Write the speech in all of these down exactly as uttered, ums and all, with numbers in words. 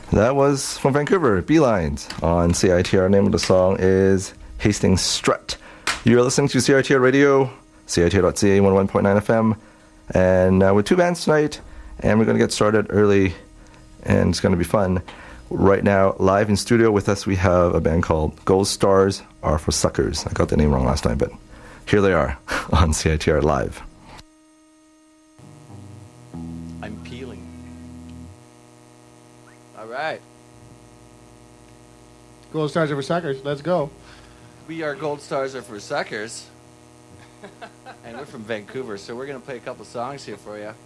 That was from Vancouver, Beelines on C I T R. The name of the song is Hastings Strut. You're listening to C I T R Radio, C I T R dot C A, one oh one point nine F M, and uh, with two bands tonight, and we're going to get started early, and it's going to be fun. Right now, live in studio with us, we have a band called Gold Stars Are for Suckers. I got the name wrong last time, but here they are on C I T R Live. I'm peeling. All right. Gold Stars Are for Suckers. Let's go. We are Gold Stars Are for Suckers. And we're from Vancouver, so we're going to play a couple songs here for you.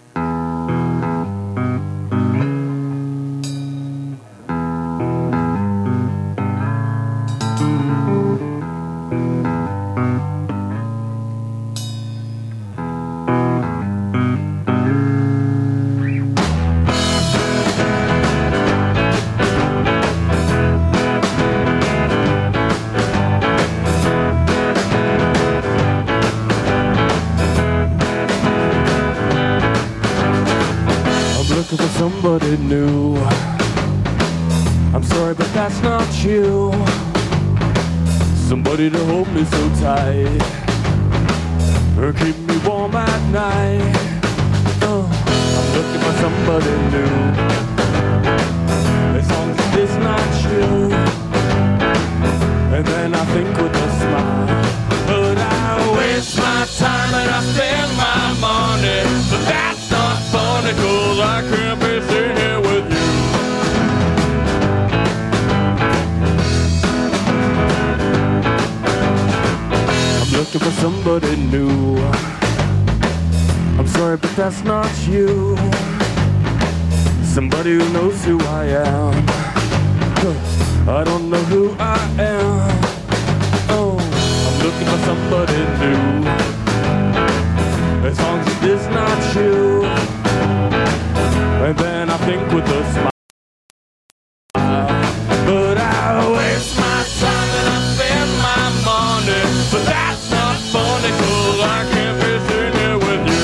Somebody new. I'm sorry, but that's not you. Somebody to hold me so tight or keep me warm at night. Oh, I'm looking for somebody new. As long as it's not you. And then I think with a smile, but I waste my time and I spend my money. But that's not funny, 'cause I can't be sitting here with you. I'm looking for somebody new. I'm sorry, but that's not you. Somebody who knows who I am. 'Cause I don't know who I am. Oh, I'm looking for somebody new. As long as it is not you. And then I think with a smile, but I waste my time and I spend my money. But that's not funny, 'cause I can't be sitting here with you.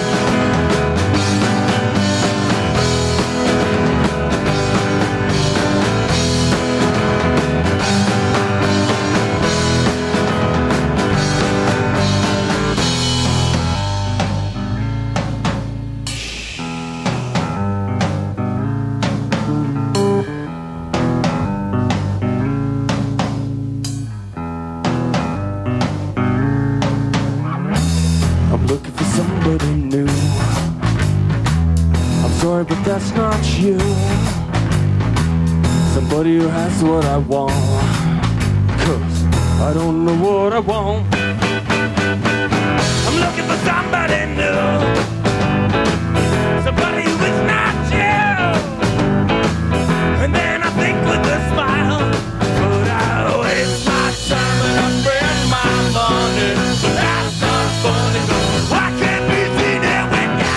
Sorry, but that's not you. Somebody who has what I want. 'Cause I don't know what I want. I'm looking for somebody new. Somebody who is not you. And then I think with a smile, but I waste my time and I spend my money. But that's not funny, 'cause I can't be seen there with you.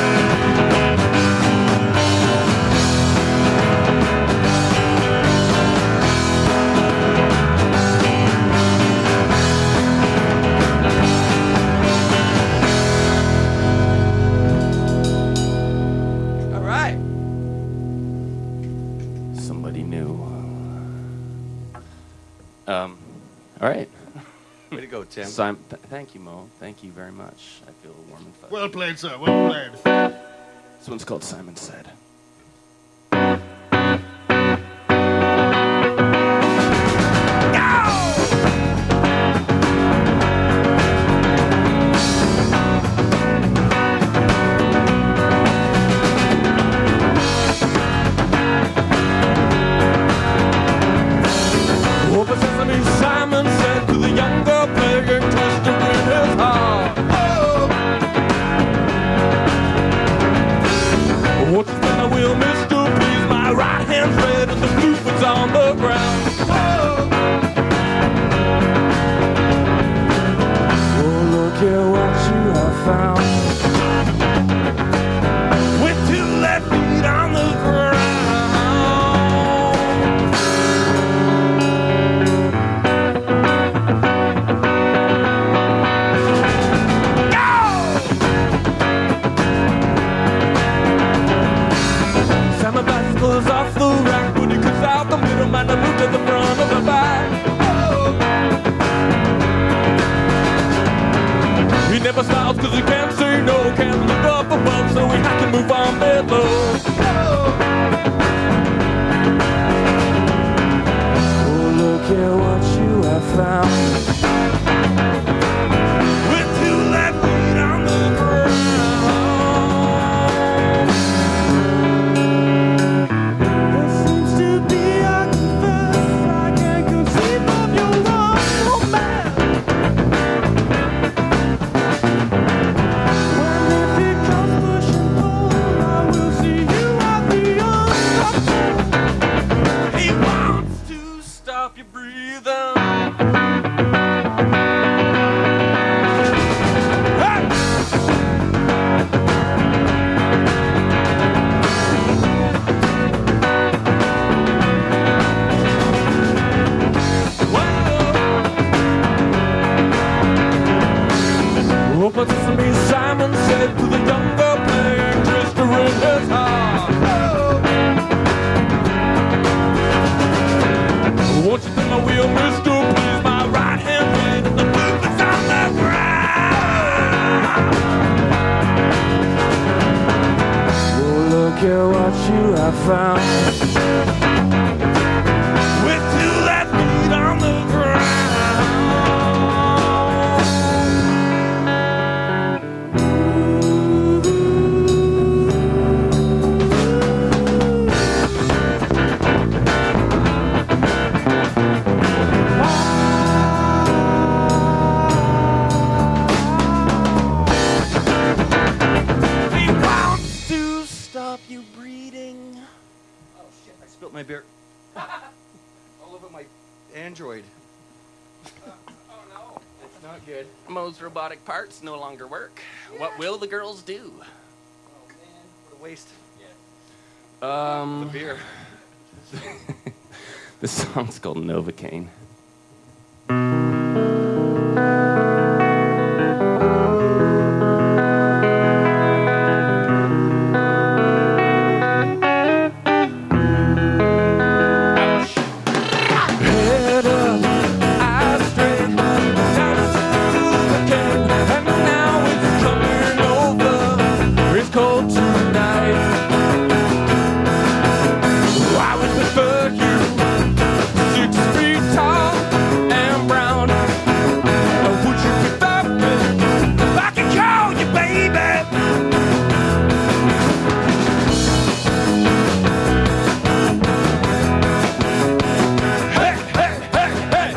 Um, all right. Way to go, Tim. Simon, th- thank you, Mo. Thank you very much. I feel warm and fuzzy. Well played, sir. Well played. This one's called Simon Said. Simon said to the younger player, twisted in his heart. Oh! What's been a cause we can't say no, can't look up above, so we have to move on below. Oh, look at what you have found. With two left feet on the ground. There seems to be, I confess, I can't conceive of your romance. When if it comes push and pull, I will see you at the end. He wants to stop your breathing. Hey! Whoa. Oh, but Sesame Simon said to the younger player, just to ring his heart. Won't you take my wheel, mister, please? My right hand man, and the boot is on the ground. Oh, look at what you have found. With two left feet on the ground. He wants to stop you breathing. Oh shit! I spilled my beer all over my Android. Oh no. It's not good. Mo's robotic parts no longer work. What will the girls do? Oh man, what a waste. The Um, beer. this song's called Novocaine. Head up, eyes straight, down to Novocaine, and now it's coming over. It's cold tonight. I would prefer you six feet tall and brown. Or would you prefer me if I could call you baby? Hey, hey, hey, hey.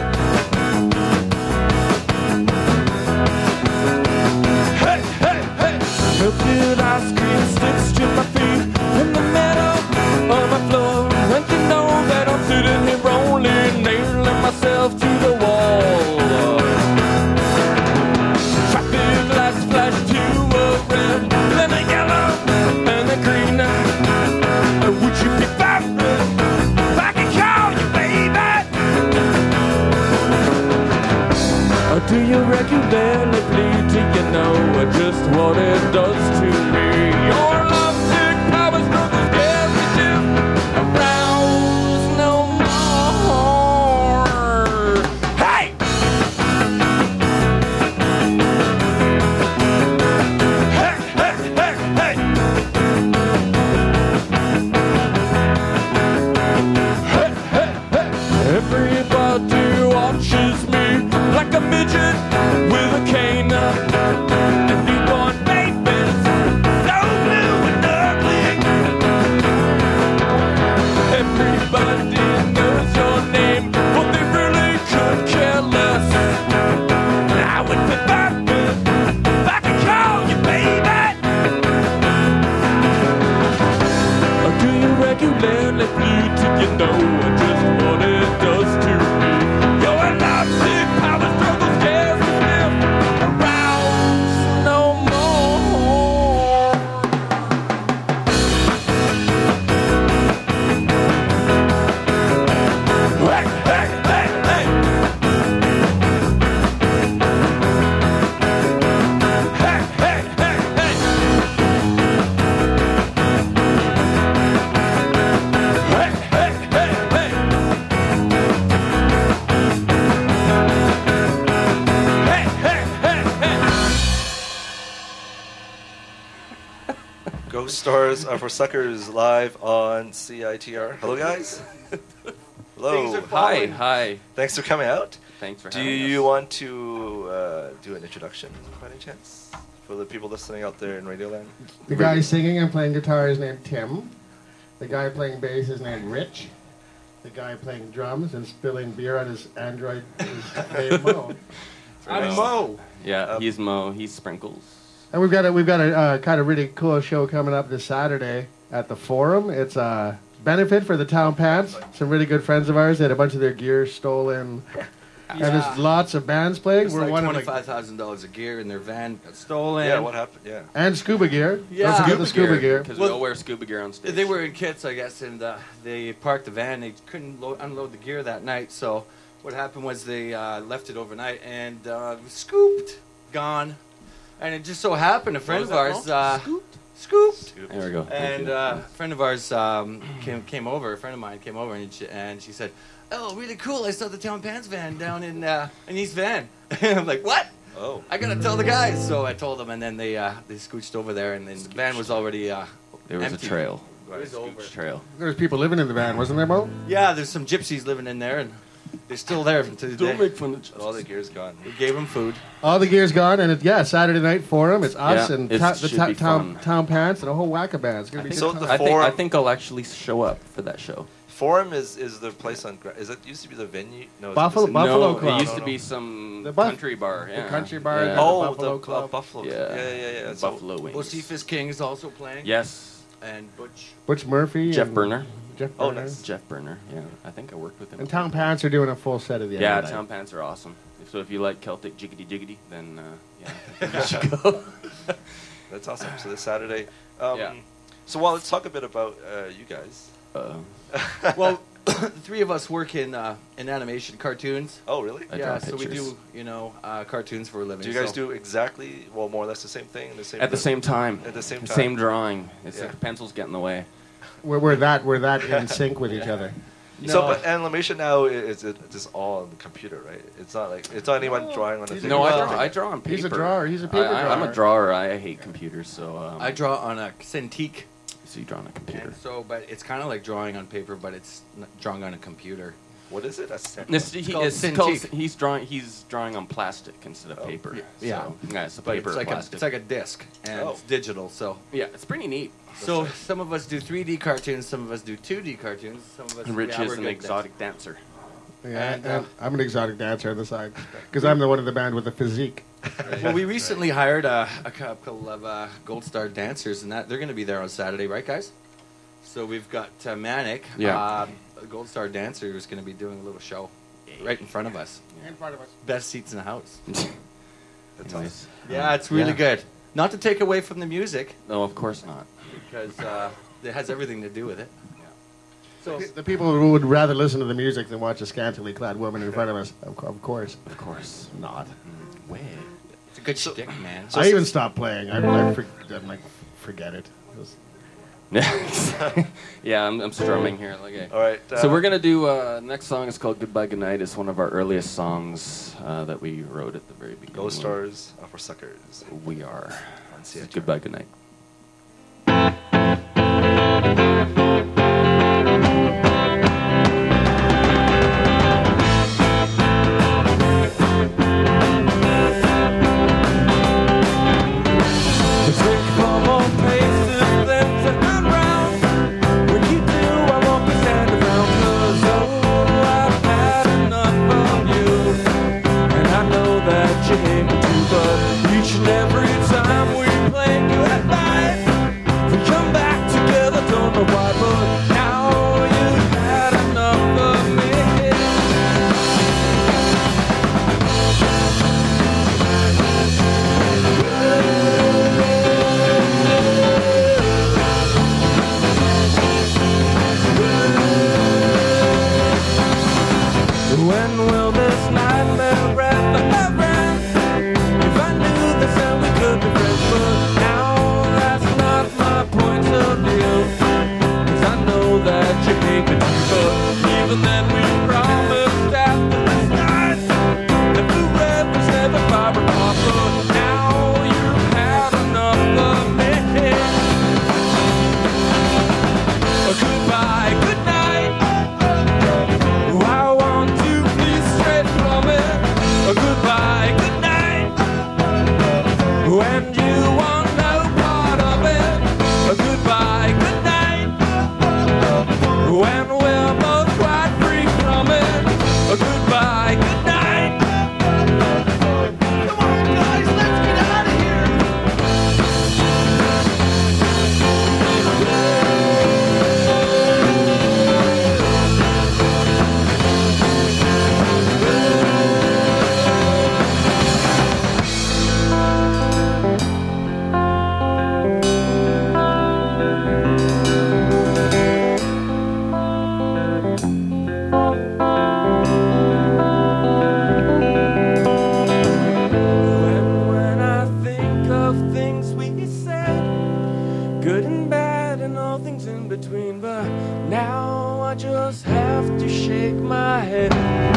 Hey, hey, hey. Melted ice cream sticks to my feet in the middle of my floor. And you know that I'm sitting here only nailing myself to the wall. Traffic lights flash to a red, then a yellow, and a green. Uh, Would you be fabulous if I could call you baby? Or do you regularly bleed? Do you know just what it does to me? Your lovesick power struggle scares me to arouse no more. Hey! Hey, hey, hey, hey! Hey, hey, hey! Everybody watches me like a midget with a cane. And newborn babies, so blue and ugly. Everybody knows your name, but they really could care less. I would prefer it if I could call you baby. Or do you regularly bleed till you know just what it does to me? Your lovesick power struggle scares me still. Arouse no more. Hey, hey, hey, hey. Hey, hey, hey, hey. Hey, hey, hey, hey. Stars Are for Suckers live on C I T R. Hello, guys. Hello. Hi, hi. Thanks for coming out. Thanks for Do having us. you want to uh, do an introduction by any chance for the people listening out there in Radioland? The guy singing and playing guitar is named Tim. The guy playing bass is named Rich. The guy playing drums and spilling beer on his Android is named Mo. I'm Mo. Yeah, Um, he's Mo. He's Sprinkles. And we've got a we've got a uh, kind of really cool show coming up this Saturday at the Forum. It's a benefit for the Town Pants. Some really good friends of ours had a bunch of their gear stolen. And there's lots of bands playing. It's We're like one of twenty-five thousand dollars of gear in their van got stolen. Yeah, what happened? Yeah. the, and scuba gear. Yeah. Don't forget the scuba gear. Because Well, we all wear scuba gear on stage. They were in kits, I guess, and uh, they parked the van. They couldn't lo- unload the gear that night, so what happened was they uh, left it overnight and uh, scooped, gone. And it just so happened a friend was of that ours called? uh, scooped. There we go. Thank And you. uh, a friend of ours um, came came over. A friend of mine came over, and she, and she said, "Oh, really cool! I saw the Town Pants van down in uh, in East Van." I'm like, "What? Oh. I gotta tell the guys." So I told them, and then they uh, they scooched over there, and then the van was already uh, there was empty. a trail. It was over. Trail. There was people living in the van, wasn't there, Mo? Yeah, there's some gypsies living in there, and they're still there to the day. fun of All the gear's gone. We gave them food. All the gear's gone, and it, yeah, Saturday night Forum. It's us Yeah, and it ta- the should ta- be town, fun. town Pants and a whole whack of bands. It's gonna I be think, good So time. the I think Forum- I think I'll actually show up for that show. Forum is, is the place on. Gra- Is it used to be the venue? No. it's Buffalo- just- Buffalo no, Club. it used No, to no. be some The Buff- country bar. Yeah. country bar, Yeah. the Oh, Buffalo the uh, Club. Buffalo. Yeah. Yeah, yeah, yeah. So- Buffalo Wings. Bocephus King is also playing. Yes. And Butch. Butch Murphy. Jeff and Burner. Jeff Oh, Burner. nice. Jeff Burner. Yeah, I think I worked with him. And Town Pants are doing a full set of the Yeah, other Town night. Pants are awesome. So if you like Celtic jiggity jiggity, then uh, yeah, I think you should go. That's awesome. So this Saturday. Um, Yeah. So well, let's talk a bit about uh, you guys. Uh, Well, the three of us work in uh, in animation cartoons. Oh, really? I yeah, draw so we pictures. do you know uh, cartoons for a living. Do you guys so- do exactly, well, more or less the same thing? The same At the same time. At the same time. Same drawing. It's Yeah. like the pencils get in the way. We're, we're that we're that in sync with each other. So, No. but animation now is it just all on the computer, right? It's not like it's not anyone drawing on a He's thing. a No, I drawer. draw. I draw on paper. He's a drawer. He's a paper I, I, I'm drawer. a drawer. I hate computers, so. Um, I draw on a Cintiq. So you draw on a computer. And so, but it's kind of like drawing on paper, but it's n- drawing on a computer. What is it? That's This, he, called it's Cintiq. called, he's drawing. He's drawing on plastic instead of Oh. paper. Yeah. So, yeah, it's a But paper it's like a, plastic. it's like a disc, and Oh. it's digital. So, yeah, it's pretty neat. so some of us do three D cartoons, some of us do two D cartoons, some of us. And Rich yeah, is we're an good exotic dancer. Yeah, And, and, uh, I'm an exotic dancer on the side because I'm the one in the band with the physique. at that. Well, we recently hired a, a couple of uh, Gold Star dancers, and that they're going to be there on Saturday, right, guys? So we've got uh, Manic, Yeah. uh, a Gold Star dancer, who's going to be doing a little show right in front of us. And part of us. Best seats in the house. That's Anyways. Yeah, it's really Yeah. good. Not to take away from the music, No, of course not. because uh, it has everything to do with it. So, The people who would rather listen to the music than watch a scantily clad woman in front of us, of, co- of course. Of course. Not. Way. it's a good shtick, man. I even stopped playing. I, I for, I'm like, forget it. It was- Yeah, I'm, I'm strumming here. Okay. All right. Uh, So we're gonna do. Uh, next song is called "Goodbye Goodnight." It's one of our earliest songs uh, that we wrote at the very beginning. Ghost Stars Are for Suckers We are. on C I T R. Goodbye Goodnight. Drink from all places, then turn round. When you do, I won't be standing around. 'Cause oh, I've had enough of you. And I know that you hate me too. But each and every time we play goodbye. when we're both quite free from it. A goodbye, good night. Come on, guys, let's get out of here. When, when I think of things we said, good and bad and all things in between, but now I just have to shake my head.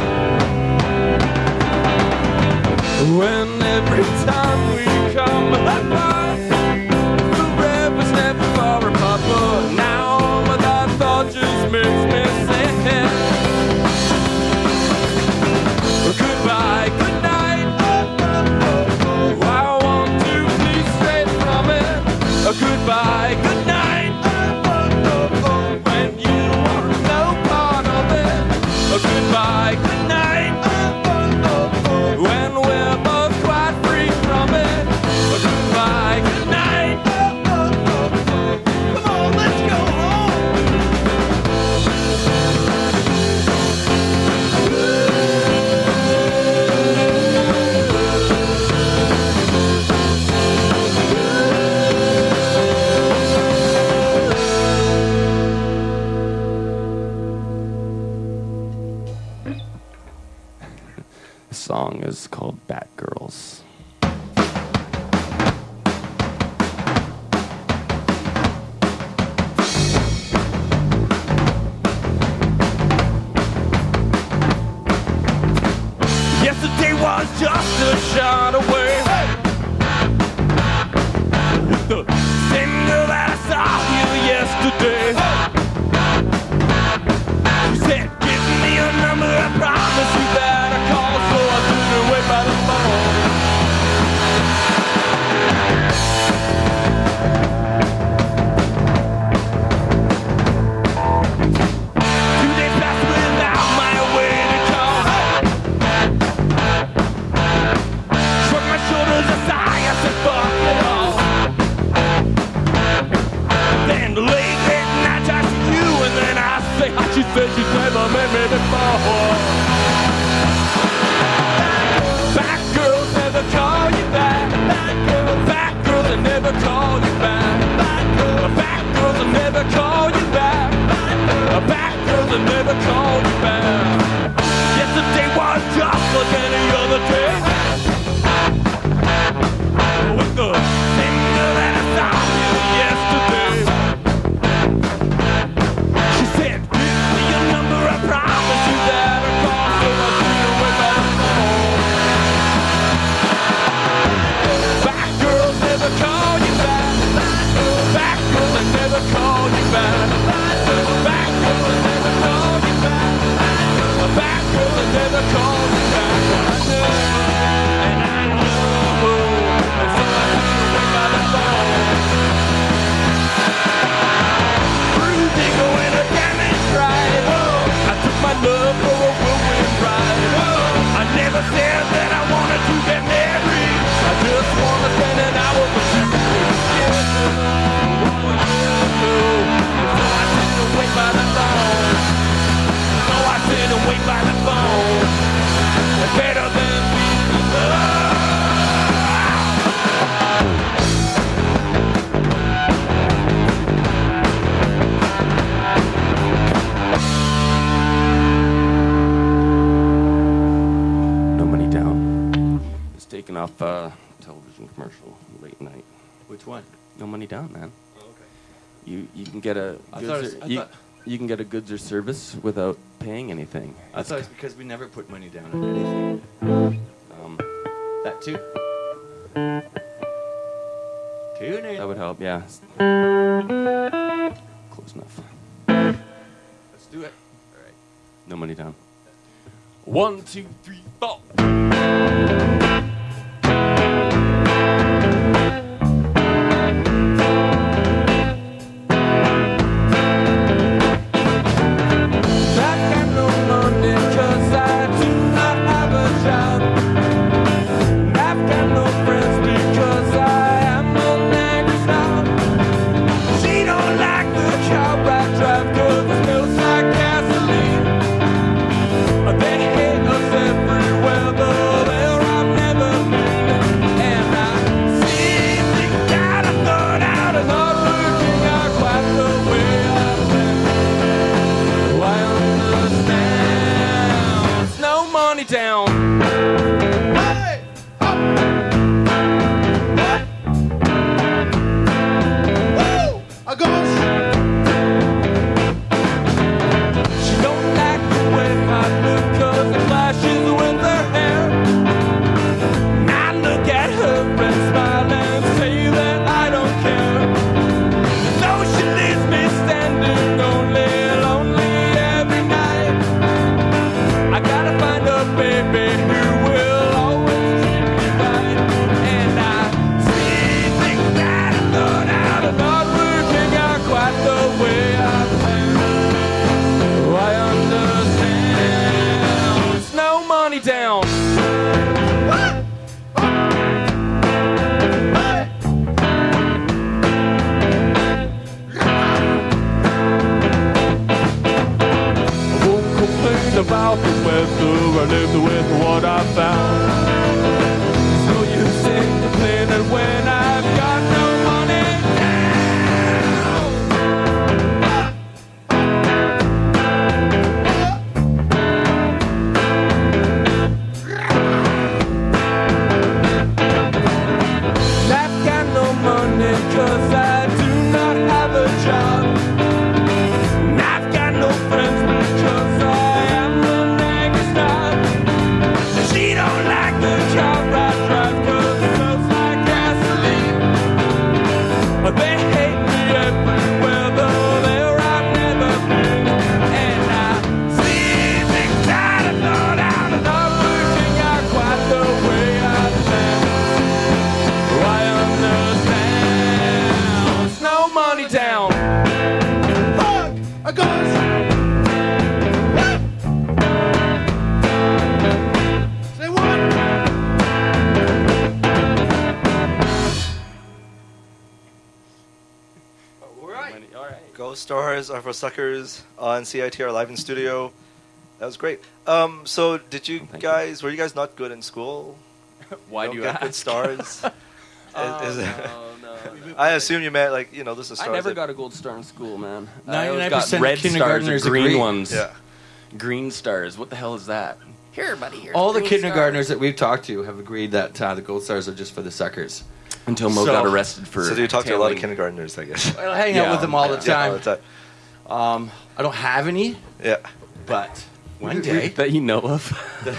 When every time we come apart, forever's never far apart, but now that thought just makes me sad. Goodbye, good night. I want to be straight from it. A goodbye, good night. When you want no part of it. A goodbye, good night. When we're both quite free from it. A goodbye, good night. Come on, let's go home. The song is called Batgirls. Yesterday was just a shot away. With the same girl that I saw here yesterday. You said, give me your number, I promise you that I call, so I took her away by the phone. Two days passed without my way to call. Shrugged my shoulders aside, I said, fuck it all. Then late at night I see you, and then I say, how she said she's never met me before. Back girls never call you back. Back girls they never call you back. Back girls they never call you back. Back girls they never call you back. Yesterday was just like any other day. With the same girl that I saw you yesterday. She said, give me your number, I promise you that I call, so I took her away by the phone. Back girls never call you back. Back girls they never call you back. Back girls they never call you back. Back girls they never call you back. I know, and I know, and so I took her away by the phone. Bruising going a damage ride. I took my love for a whirlwind ride. I never said that I wanted to get married. I just want to spend an hour with you. So I sit and wait by the phone. So I sit and wait by the phone. It's better than being alone. No Money Down. It's taken off uh, television commercial late night. Which one? No Money Down, man. Oh, okay. You you can get a I goods thought or, it's- I you, thought- you can get a goods or service without paying anything. I thought it's because we never put money down on anything. Um, That too. Tune in. that would help, yeah. Close enough. Let's do it. All right. No Money Down. One, two, three, four. about the weather. I lived with what I found. So you sing complaining when I've got no money I've got no money 'cause I do not have a job. And I've got no friends because I am the next snob. She don't like the car I drive 'cause it smells like gasoline. They hate me everywhere, though there I've never been. And I sleep inside and thought out and not working out quite the way I planned. I understand. Snow Money Town. Fuck! A ghost! Say what? All right. All right. Ghost Stars are for suckers on C I T R live in studio. That was great. Um, so did you Thank you. guys? Were you guys not good in school? Why Don't do you get ask? good stars? Oh, Is- is it- no, no. I assume you meant like you know this is I stars. never that- got a gold star in school, man. I ninety-nine always percent got of red stars or kindergartners green agree. ones. Yeah. Green stars. What the hell is that? Here, buddy. Here's All the green kindergartners stars. that we've talked to have agreed that uh, the gold stars are just for the suckers. Until Mo So- got arrested for. So do you talk to a lot of tailing- kindergartners? I guess. I hang Yeah, out with them all the Yeah, time. all the time. Um, I don't have any, Yeah. but one day. that you know of.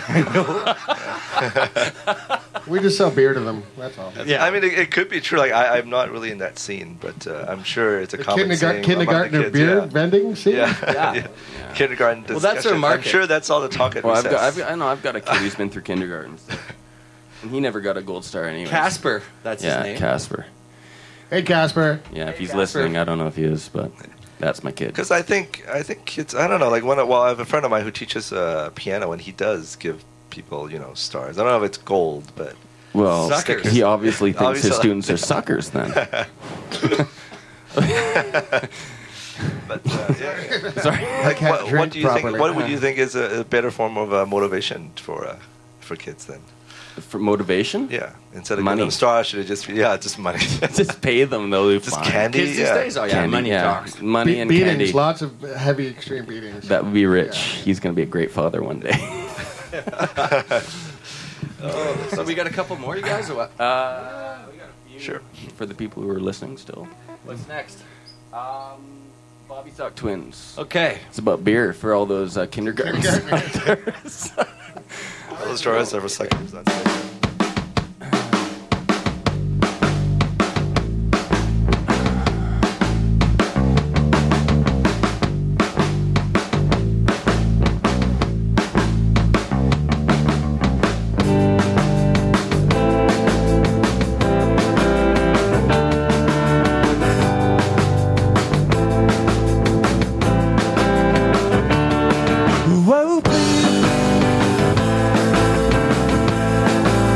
We just sell beer to them. That's all. Yeah. I mean, it, it could be true. Like I, I'm not really in that scene, but uh, I'm sure it's a The common kindergar- saying among the kindergartner kids, beer yeah. vending scene? Yeah. Yeah. Yeah. Kindergarten Well, that's discussion. our market. I'm sure that's all the talk at Well, I've recess. got, I've got, I know I've got a kid who's been through kindergarten, so. And he never got a gold star anyway. Casper, that's Yeah, his name. Casper. Hey, Casper. Yeah, if he's Casper. listening, I don't know if he is, but that's my kid. Because I think I think kids. I don't know. Like one. of- Well, I have a friend of mine who teaches uh, piano, and he does give people, you know, stars. I don't know if it's gold, but Well, Suckers. he obviously thinks Obviously. his students are suckers then. but uh, yeah. Sorry. Like can't what, what drink do you think? properly. What would you think is a, a better form of uh, motivation for uh, for kids then? For motivation? Yeah, instead of Money. giving them stars, should it just be yeah, just money, Just pay them, they'll do just fine. candy? Kids these yeah. days, oh yeah, Candy, money yeah. talks. Money Be- and beatings, candy. lots of heavy, extreme beatings. That would be rich. Yeah. He's going to be a great father one day. Oh, so we got a couple more, you guys, or what? Uh, we got a few Sure. for the people who are listening still. What's next? Um, Bobby Sock Twins. Okay. It's about beer for all those uh, kindergarten starters. Those stars are for suckers. That's it. Whoa, please.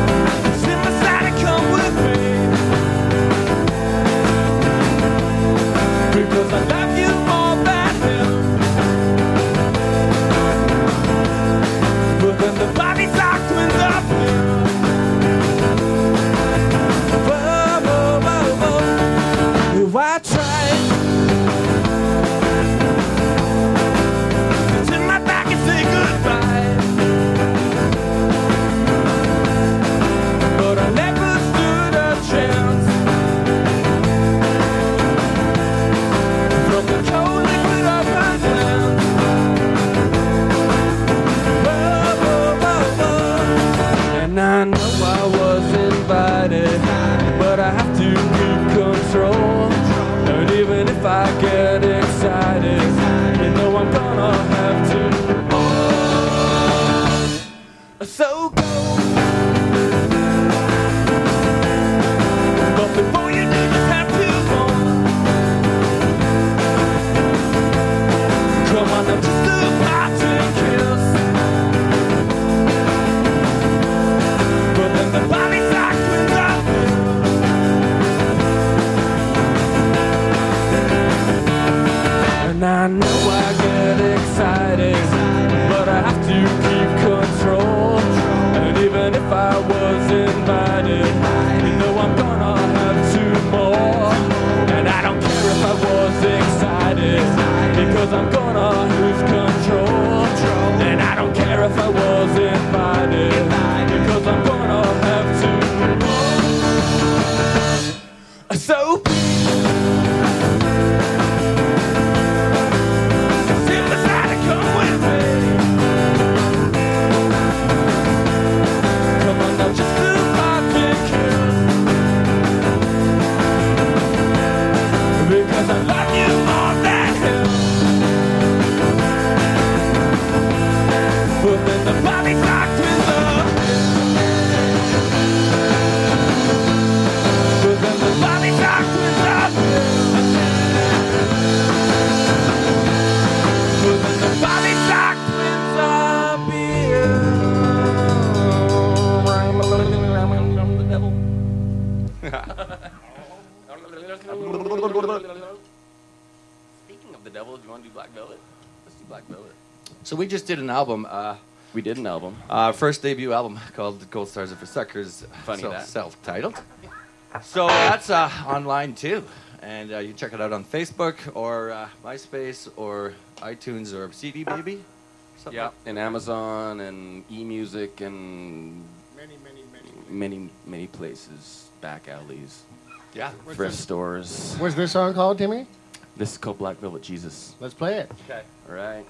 Black Velvet. So we just did an album, uh, We did an album. uh, first debut album called Gold Stars Are for Suckers. Funny so that. Self-titled. So that's uh, online too. And uh, you can check it out on Facebook or uh, MySpace or iTunes or C D Baby. Something Yeah, like- and Amazon and eMusic and Many, many, many. many, many places, back alleys, Yeah. thrift stores. What's this song called, Timmy? This is called Black Velvet Jesus. Let's play it. Okay. All right.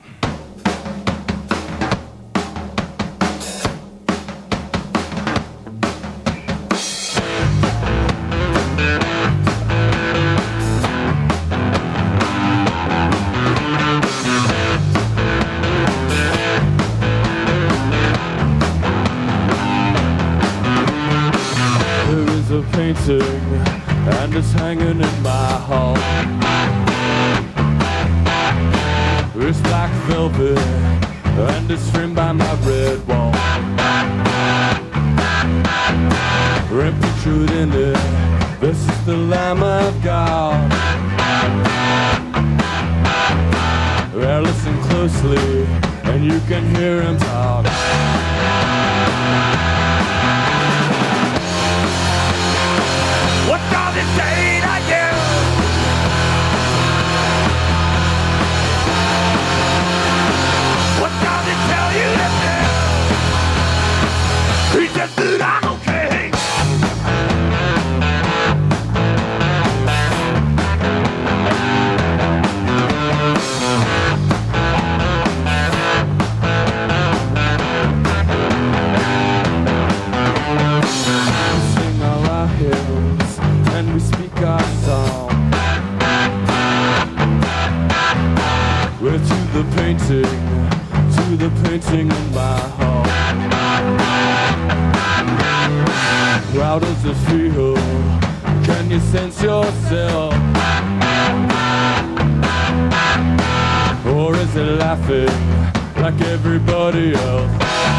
There is a painting and it's hanging in my hall. It's black velvet and it's framed by my red wall. And pictured in it, this is the Lamb of God. Well, listen closely and you can hear him talk. What does it say to you? What does it tell you to do? He said that I'm okay. Sing all our hymns and we speak our song. We're to the painting, to the painting in my hall. How does it feel? Can you sense yourself? Or is it laughing like everybody else?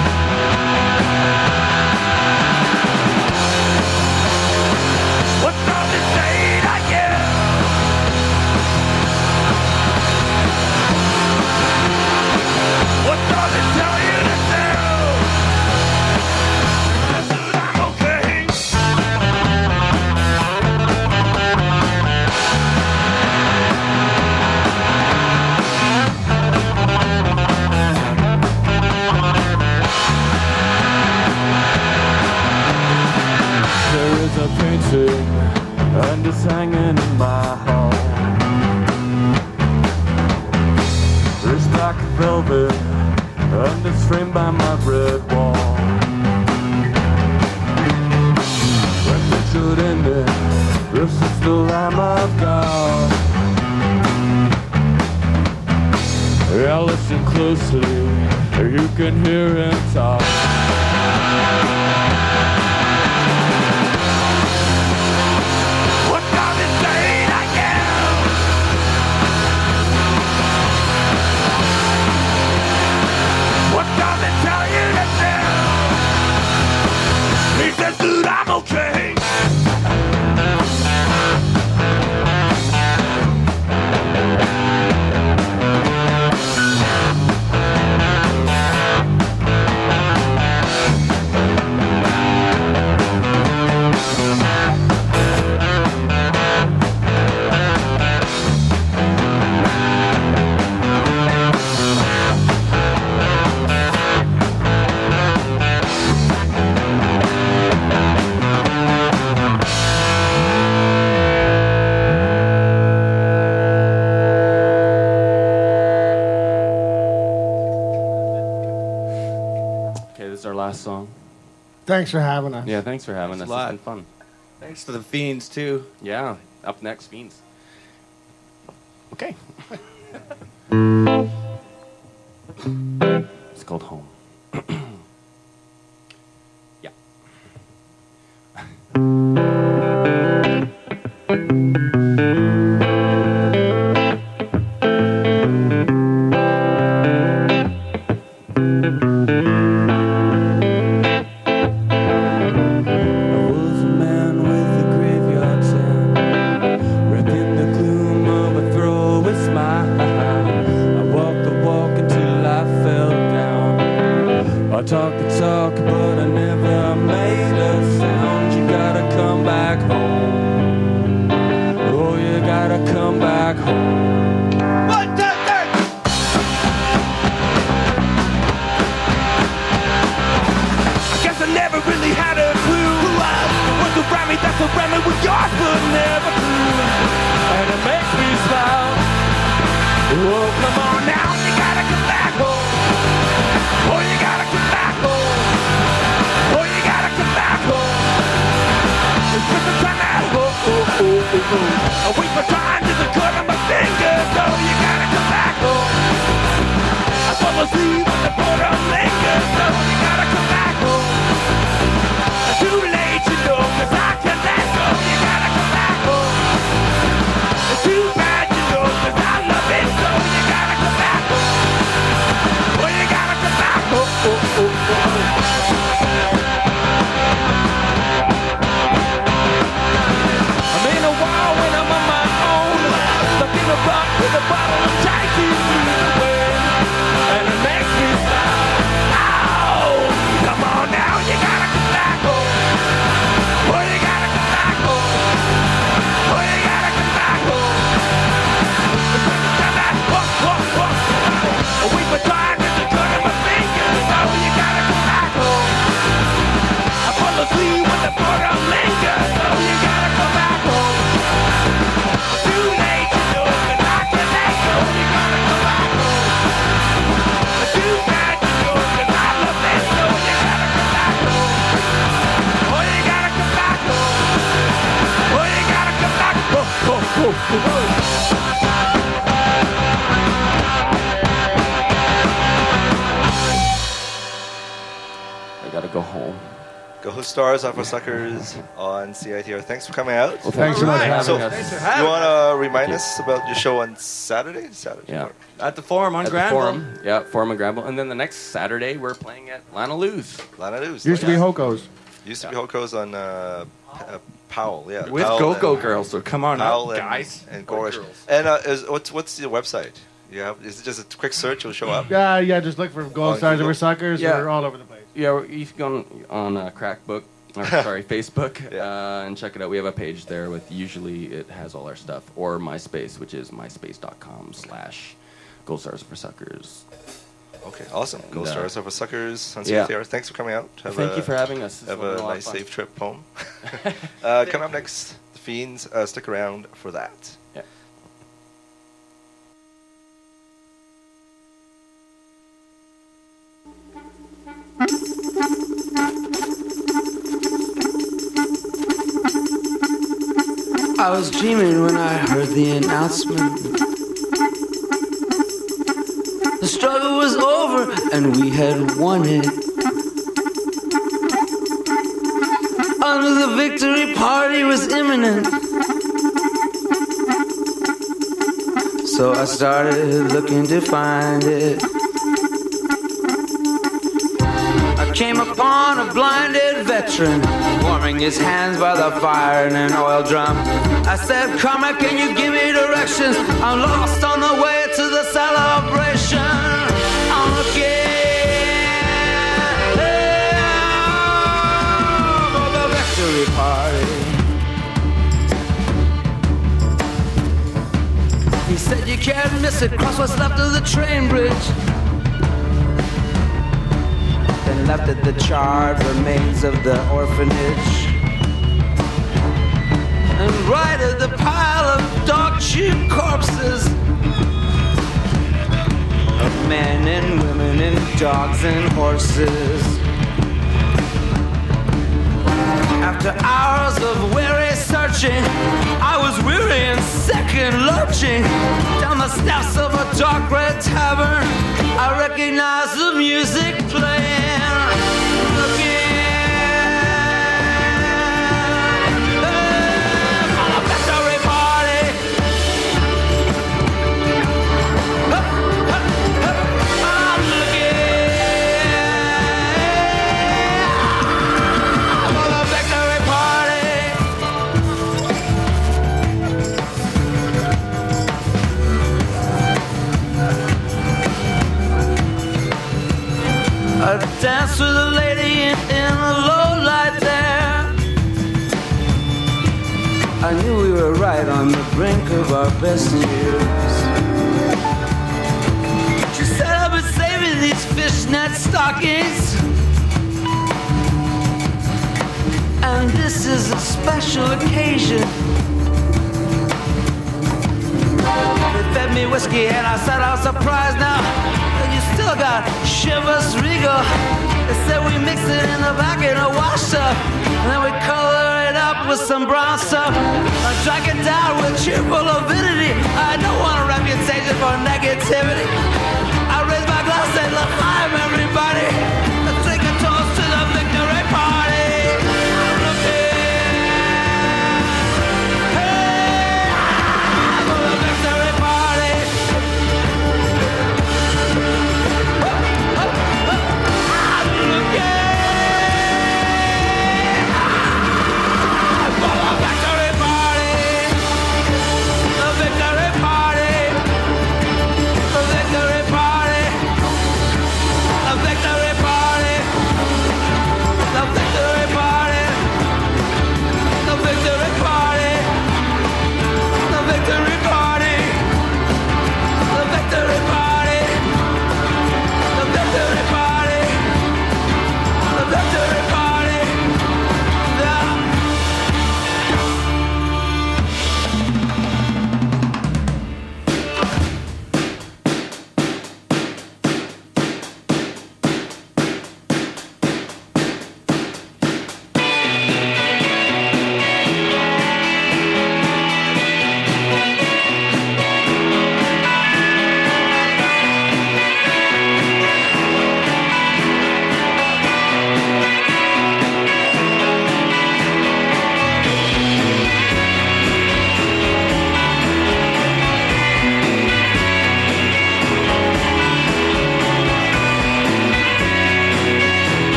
What does it say to you? What does it tell you to do? I'm okay. There is a painting and it's hanging in my hall. There's black velvet and it's framed by my red wall. When pictured in it, this is the Lamb of God. Yeah, listen closely, you can hear him talk. What does it say to you? What does it tell you to do? He says, dude, I'm okay. Okay, this is our last song. Thanks for having us. Yeah, thanks for having Thanks us. a It's lot. been fun. Thanks to the Fiends too. Yeah, up next, Fiends. Okay. It's called Home. Yeah. I was a man with a graveyard sign, wrapped in the gloom of a throwaway smile. I walked the walk and talk the talk, but I never made a sound. You gotta come back home. Oh, you gotta come back home. One, two, three. I guess I never really had a clue who I was around me that's around me with yours, but never flew. And it makes me smile. Oh, come on now, you gotta come back home. Oh, you gotta come back home. Oh, you gotta come back home. It's Christmas time at home. Oh, oh, oh, oh. I wait for time to the cut of my fingers. Oh, you gotta come back home. I fall asleep when the boredom lingers. Oh, you gotta come back home. It's too late, you know, 'cause I can let go. You gotta come back home. It's too bad, you know, 'cause I love it so. You gotta come back home. Oh, you gotta come back home. Oh, oh, oh, oh. I'm in a while when I'm on my own, stuck in a box with a bottle of Thai tea away, and it makes me smile. Oh, come on now, you gotta come back home. Oh, you gotta come back home. Oh, you gotta come back home. Come back, walk, walk, walk. A week for time is the cut of my fingers. Oh, you gotta come back home. I fall asleep when the boredom lingers. Oh, you gotta come back home. Too late, you know, 'cause I can let go. You gotta come back home. Too bad, you know, 'cause I love it so. You gotta come back home. Oh, you gotta come back home. Oh, you gotta come back. Oh, oh, oh, oh. I gotta go home. Go Stars are for Suckers on C I T R. Thanks for coming out. Well, Thanks so much for Alright. having So, us. Thanks for you having want us. to remind us about your show on Saturday? Saturday. Yeah. At the Forum on At the Granville. Forum. Yeah, Forum and Granville. And then the next Saturday, we're playing at Lana Lou's. Lana News. Used to be Yeah. Hoko's. Used to be Hoko's on uh, P- uh, Powell. Yeah. With Powell Go-Go and- Girls, so come on Powell up, and, guys. and Or Gorish. girls. And uh, is, what's what's your website? You have is it just a quick search? It'll show up. Yeah, yeah, just look for Gold On Stars Google. Over Suckers. Yeah. We're all over the place. Yeah, we're- you can go on, on uh, Crackbook, or sorry, Facebook, Yeah. uh, and check it out. We have a page there with usually it has all our stuff, or MySpace, which is myspace.com slash Gold Stars for Suckers. Okay, awesome. Go And, uh, Stars are for Suckers on yeah. C I T R. Thanks for coming out. Have Thank a, you for having us. It's Have been a lot of nice, fun. safe trip home. uh, coming up next, The Fiends. Uh, stick around for that. Yeah. I was dreaming when I heard the announcement. The struggle was over and we had won it. Under the victory party was imminent. So I started looking to find it. I came upon a blinded veteran warming his hands by the fire in an oil drum. I said, Karma, can you give me directions? I'm lost on the way to the celebration. I'm looking for the victory party. He said, you can't miss it, cross what's left of the train bridge. Then left at the charred remains of the orphanage. And right at the pile of dog-chewed corpses of men and women and dogs and horses. After hours of weary searching, I was weary and sick and lurching down the steps of a dark red tavern. I recognized the music playing. Looking for the victory party. Hup, hup, hup. I'm looking for the victory party. I danced with a lady in, in the low light there. I knew we were right on the brink of our best years. She said I've been saving these fishnet stockings, and this is a special occasion. They fed me whiskey and I said I'm surprised now that you still got Chivas Regal. They said we mix it in the back in a wash tub, and then we color it up with some brown stuff. I drank it down with cheerful avidity. I don't want a reputation for negativity. I raised my glass and looked